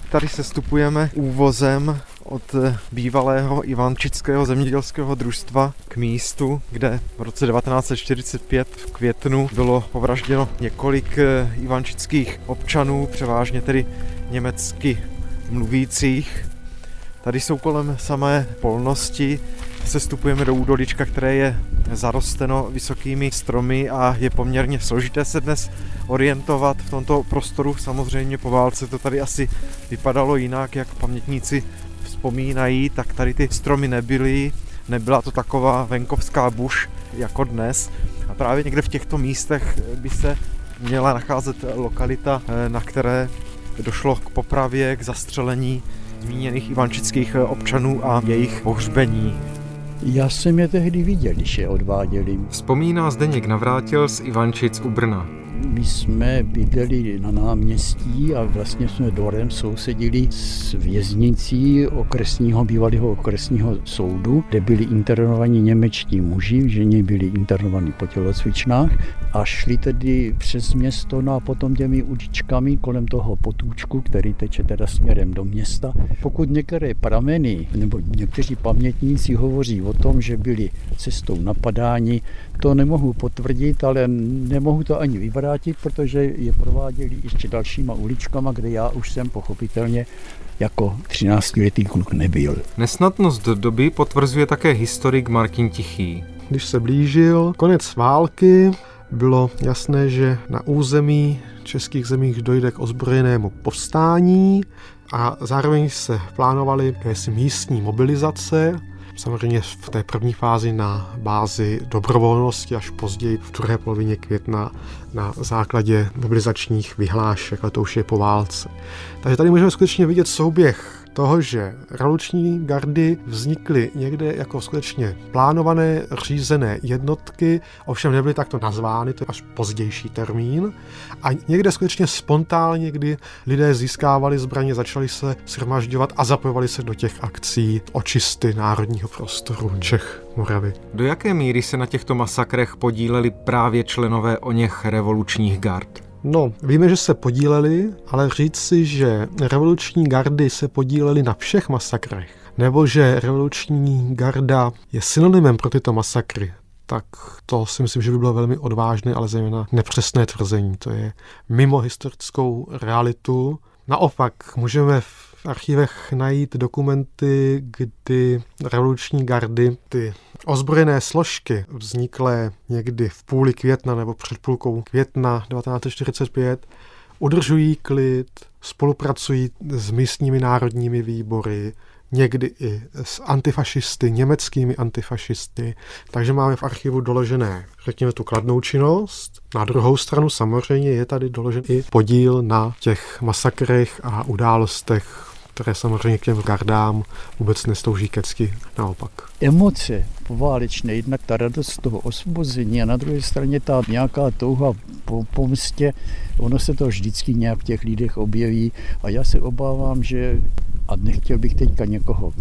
tady sestupujeme úvozem od bývalého Ivančického zemědělského družstva k místu, kde v roce 1945 v květnu bylo povražděno několik ivančických občanů, převážně tedy německy mluvících. Tady jsou kolem samé polnosti, sestupujeme do údolíčka, které je zarosteno vysokými stromy a je poměrně složité se dnes orientovat v tomto prostoru. Samozřejmě po válce to tady asi vypadalo jinak, jak pamětníci vzpomínají, tak tady ty stromy nebyly, nebyla to taková venkovská buš jako dnes. A právě někde v těchto místech by se měla nacházet lokalita, na které došlo k popravě, k zastřelení zmíněných ivančických občanů a jejich pohřbení. Já jsem je tehdy viděl, když je odváděli. Vzpomíná Zdeněk Navrátil z Ivančic u Brna. My jsme bydleli na náměstí a vlastně jsme dvorem sousedili s věznicí bývalého okresního soudu, kde byli internovaní němečtí muži, ženy byli internovaní po tělocvičnách a šli tedy přes město a potom těmi uličkami kolem toho potůčku, který teče teda směrem do města. Pokud některé prameny nebo někteří pamětníci hovoří o tom, že byli cestou napadáni, to nemohu potvrdit, ale nemohu to ani vyvrátit, protože je prováděli ještě dalšíma uličkama, kde já už jsem pochopitelně jako 13letý kluk nebyl. Nesnadnost doby potvrzuje také historik Martin Tichý. Když se blížil konec války, bylo jasné, že na území českých zemích dojde k ozbrojenému povstání a zároveň se plánovaly jakési místní mobilizace, samozřejmě v té první fázi na bázi dobrovolnosti, až později v druhé polovině května na základě mobilizačních vyhlášek, ale to už je po válce. Takže tady můžeme skutečně vidět souběh toho, že revoluční gardy vznikly někde jako skutečně plánované, řízené jednotky, ovšem nebyly takto nazvány, to je až pozdější termín, a někde skutečně spontánně, kdy lidé získávali zbraně, začali se shromažďovat a zapojovali se do těch akcí očisty národního prostoru Čech, Moravy. Do jaké míry se na těchto masakrech podíleli právě členové oněch revolučních gard? No, víme, že se podíleli, ale říct si, že revoluční gardy se podílely na všech masakrech, nebo že revoluční garda je synonymem pro tyto masakry, tak to si myslím, že by bylo velmi odvážné, ale zejména nepřesné tvrzení. To je mimo historickou realitu. Naopak můžeme v archivech najít dokumenty, kdy revoluční gardy, ty ozbrojené složky vzniklé někdy v půli května nebo před půlkou května 1945, udržují klid, spolupracují s místními národními výbory, někdy i s antifašisty, německými antifašisty. Takže máme v archivu doložené, řekněme, tu kladnou činnost. Na druhou stranu samozřejmě je tady doložen i podíl na těch masakrech a událostech, které samozřejmě k těm gardám vůbec nestouží kecky, naopak. Emoce poválečné, jednak ta radost toho osvobození a na druhé straně ta nějaká touha po pomstě, ono se to vždycky nějak v těch lidech objeví a já se obávám, že, a nechtěl bych teďka někoho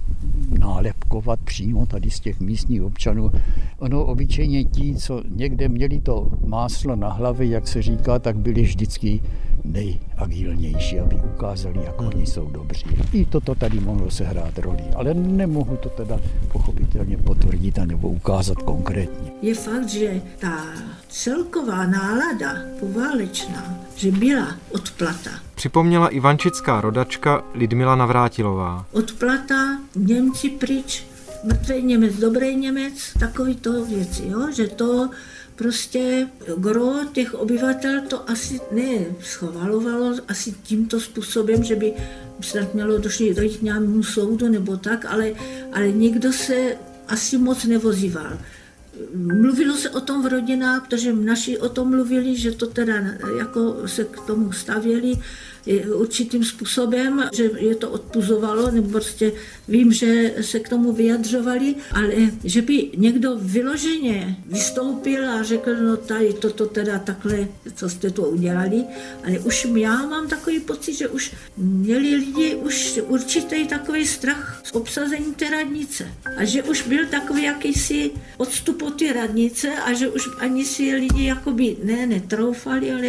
nálepkovat přímo tady z těch místních občanů. Ono obyčejně ti, co někde měli to máslo na hlavě, jak se říká, tak byli vždycky nejagilnější, aby ukázali, jak oni jsou dobří. I toto tady mohlo sehrát roli, ale nemohu to teda pochopitelně potvrdit a nebo ukázat konkrétně. Je fakt, že ta celková nálada poválečná, že byla odplata. Připomněla ivančická rodačka Lidmila Navrátilová. Odplata, Němci pryč, mrtvý Němec, dobrý Němec, takový to věci, jo? Že to prostě gro těch obyvatel to asi neschvalovalo asi tímto způsobem, že by snad mělo dojít k nějakému soudu nebo tak, ale nikdo se asi moc nevozíval. Mluvilo se o tom v rodinách, protože naši o tom mluvili, že to teda jako se k tomu stavěli určitým způsobem, že je to odpuzovalo, nebo prostě vím, že se k tomu vyjadřovali, ale že by někdo vyloženě vystoupil a řekl, no tady toto teda takhle, co jste to udělali, ale už já mám takový pocit, že už měli lidi už určitý takový strach z obsazení té radnice a že už byl takový jakýsi odstup od té radnice a že už ani si lidi jakoby netroufali, ale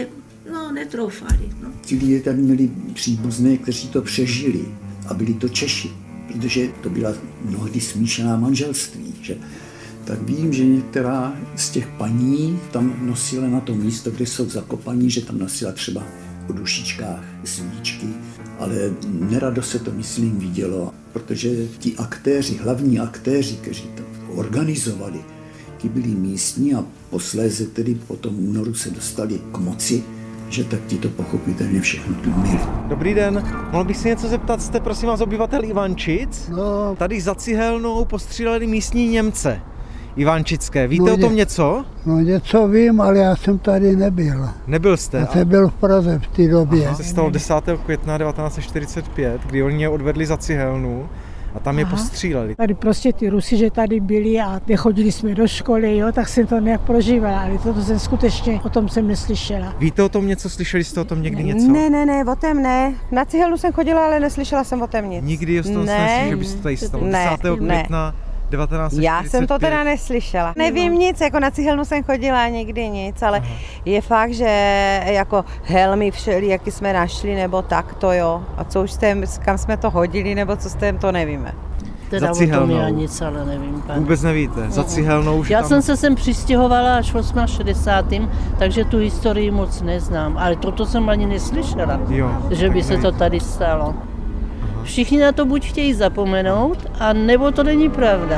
No, netroufali. No. Ti lidé tady měli příbuzné, kteří to přežili a byli to Češi, protože to byla mnohdy smíšená manželství. Že? Tak vím, že některá z těch paní tam nosila na to místo, kde jsou zakopaní, že tam nosila třeba o dušičkách svíčky, ale nerado se to, myslím, vidělo, protože ti aktéři, hlavní aktéři, kteří to organizovali, ti byli místní a posléze tedy po tom únoru se dostali k moci, že tak ti to pochopitelně všechno měli. Dobrý den, mohl bych si něco zeptat, jste prosím vás obyvatel Ivančic? No, Tady za Cihelnou postříleli místní Němce ivančické. Víte o tom něco? no něco vím, ale já jsem tady nebyl. Nebyl jste? Já jsem byl v Praze v té době. To se stalo 10. května 1945, kdy oni je odvedli za Cihelnu a tam je postříleli. Tady prostě ty Rusy, že tady byli a nechodili jsme do školy, jo, tak jsem to nějak prožívala, ale toto jsem skutečně, o tom jsem neslyšela. Víte o tom něco? Slyšeli jste o tom někdy něco? Ne, o tom ne. Na Cihelnu jsem chodila, ale neslyšela jsem o tom nic. Nikdy jste to neslyšeli, že by se tady stalo 10. května 1945. Já jsem to teda neslyšela. Nevím nic, jako na Cihelnu jsem chodila nikdy nic, ale je fakt, že jako helmy všeli, jaký jsme našli, nebo tak to jo. A co už jste, kam jsme to hodili, nebo co jste, to nevíme. Teda o tom já nic, ale nevím. Pane. Vůbec nevíte? Za Cihelnou už Já tam... jsem se sem přistěhovala až v 68., takže tu historii moc neznám, ale toto jsem ani neslyšela, že by se to tady stalo. Všichni na to buď chtějí zapomenout, a nebo to není pravda.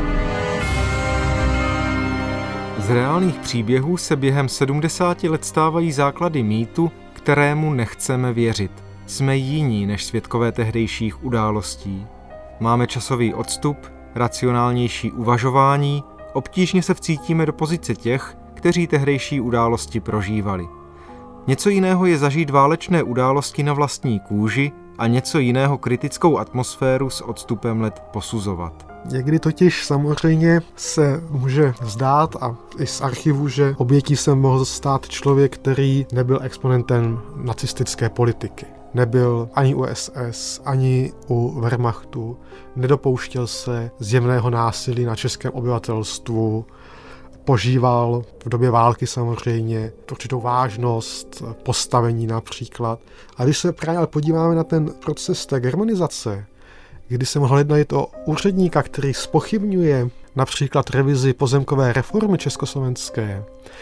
Z reálných příběhů se během 70 let stávají základy mýtu, kterému nechceme věřit. Jsme jiní než svědkové tehdejších událostí. Máme časový odstup, racionálnější uvažování, obtížně se vcítíme do pozice těch, kteří tehdejší události prožívali. Něco jiného je zažít válečné události na vlastní kůži a něco jiného kritickou atmosféru s odstupem let posuzovat. Někdy totiž samozřejmě se může zdát a i z archivu, že obětí se mohl stát člověk, který nebyl exponentem nacistické politiky. Nebyl ani u SS, ani u Wehrmachtu, nedopouštěl se zjevného násilí na českém obyvatelstvu, požíval v době války samozřejmě určitou vážnost, postavení například. A když se právě podíváme na ten proces té germanizace, kdy se mohlo jednat o úředníka, který zpochybňuje například revizi pozemkové reformy československé,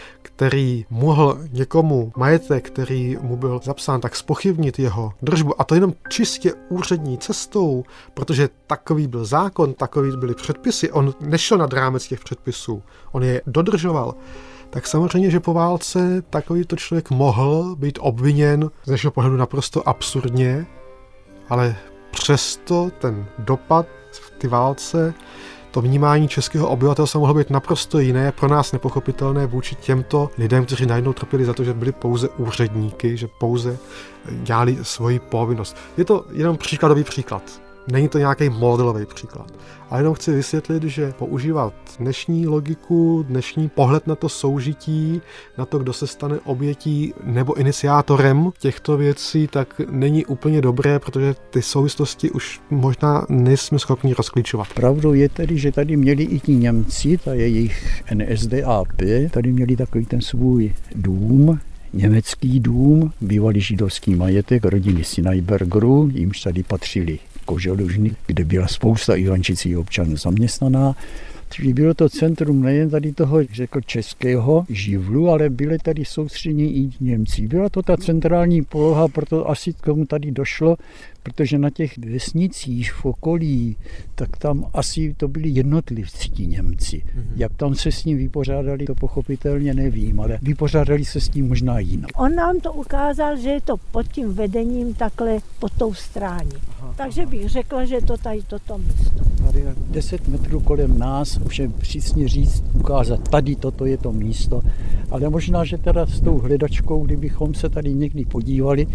který mohl někomu majetek, který mu byl zapsán, tak zpochybnit jeho držbu, a to jenom čistě úřední cestou, protože takový byl zákon, takový byly předpisy, on nešel nad rámec těch předpisů, on je dodržoval. Tak samozřejmě, že po válce takovýto člověk mohl být obviněn z našeho pohledu naprosto absurdně, ale přesto ten dopad v té válce, to vnímání českého obyvatelstva mohlo být naprosto jiné, pro nás nepochopitelné vůči těmto lidem, kteří najednou trpěli za to, že byli pouze úředníky, že pouze dělali svoji povinnost. Je to jenom příkladový příklad. Není to nějaký modelový příklad. Ale jenom chci vysvětlit, že používat dnešní logiku, dnešní pohled na to soužití, na to, kdo se stane obětí nebo iniciátorem těchto věcí, tak není úplně dobré, protože ty souvislosti už možná nejsme schopni rozklíčovat. Pravdou je tedy, že tady měli i ti Němci, ta jejich NSDAP, tady měli takový ten svůj dům, německý dům, bývalý židovský majetek rodiny Sinajbergerů, jimž tady patřili Koželužny, kde byla spousta ivančických občanů zaměstnaná. Čili bylo to centrum nejen tady toho, řekl, českého živlu, ale byly tady soustředění i Němci. Byla to ta centrální poloha, proto asi k tomu tady došlo, protože na těch vesnicích v okolí, tak tam asi to byli jednotlivci ti Němci. Jak tam se s ním vypořádali, to pochopitelně nevím, ale vypořádali se s tím možná jinak. On nám to ukázal, že je to pod tím vedením takhle pod tou strání. Takže bych řekla, že to tady toto místo. Tady 10 metrů kolem nás, už je přísně říct, ukázat, tady toto je to místo. Ale možná, že teda s tou hledačkou, kdybychom se tady někdy podívali,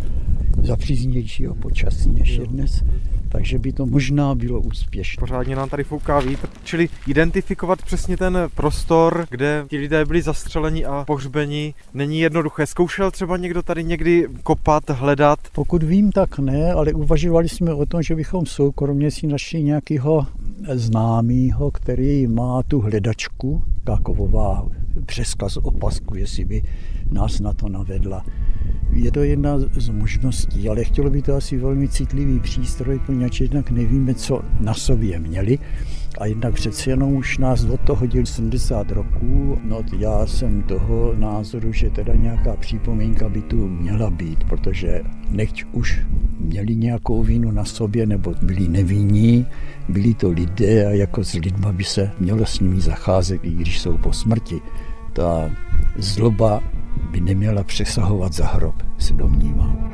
za příznivějšího počasí než je dnes, takže by to možná bylo úspěšné. Pořádně nám tady fouká vítr, čili identifikovat přesně ten prostor, kde ti lidé byli zastřeleni a pohřbeni, není jednoduché. Zkoušel třeba někdo tady někdy kopat, hledat? Pokud vím, tak ne, ale uvažovali jsme o tom, že bychom soukromně si našli nějakého známého, který má tu hledačku, taková přeskaz opasku, jestli by nás na to navedla. Je to jedna z možností, ale chtělo by to asi velmi citlivý přístroj, poněvadž jednak nevíme, co na sobě měli. A jednak přece jenom už nás do toho hodili 70 roků. No já jsem toho názoru, že teda nějaká připomínka by tu měla být, protože nechť už měli nějakou vínu na sobě nebo byli nevinní, byli to lidé a jako s lidma by se mělo s nimi zacházet, i když jsou po smrti. Ta zloba by neměla přesahovat za hrob, se domnívám.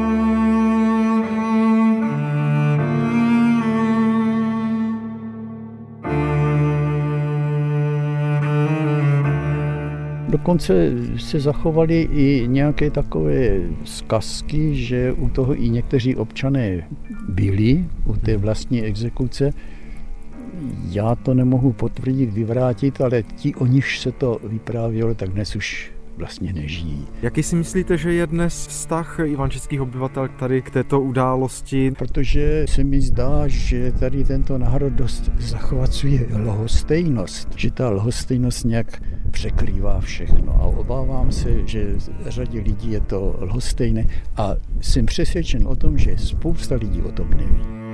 Dokonce se zachovaly i nějaké takové zkazky, že u toho i někteří občané byli, u té vlastní exekuce. Já to nemohu potvrdit, vyvrátit, ale ti, o nichž se to vyprávělo, tak dnes už vlastně nežijí. Jaký si myslíte, že je dnes vztah ivančických obyvatel tady k této události? Protože se mi zdá, že tady tento národ dost zachvacuje lhostejnost, že ta lhostejnost nějak překrývá všechno a obávám se, že řadě lidí je to lhostejné a jsem přesvědčen o tom, že spousta lidí o tom neví.